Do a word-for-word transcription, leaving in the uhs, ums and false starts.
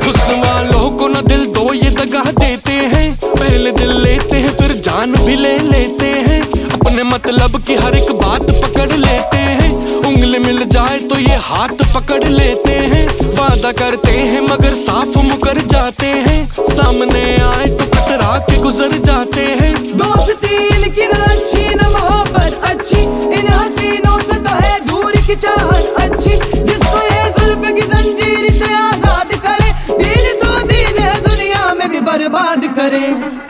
हुस्न वालों को न दिल दो ये दगा देते हैं, पहले दिल लेते हैं फिर जान भी ले लेते हैं। अपने मतलब की हर एक बात पकड़ लेते हैं, उंगली मिल जाए तो ये हाथ पकड़ लेते हैं। वादा करते हैं मगर साफ मुकर जाते हैं, सामने आए तो कतरा के गुजर जाते हैं।